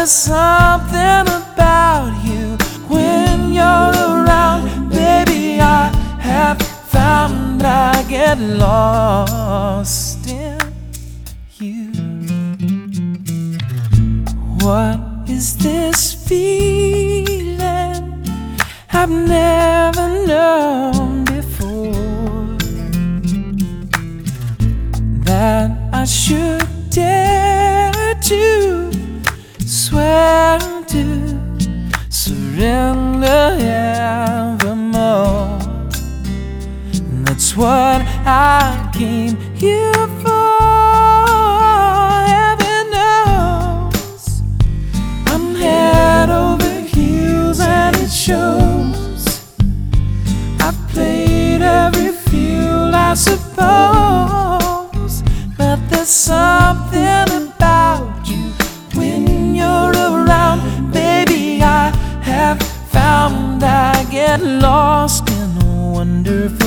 there's something about you when you're around. Baby, I have found I get lost in you. What is this feeling I've never known before, that I should dare to swear to surrender evermore? That's what I came here for. Heaven knows I'm head over heels, and it shows. I've played every field, I suppose, but there's something about you when you're around. Baby, I have found I get lost in a wonderful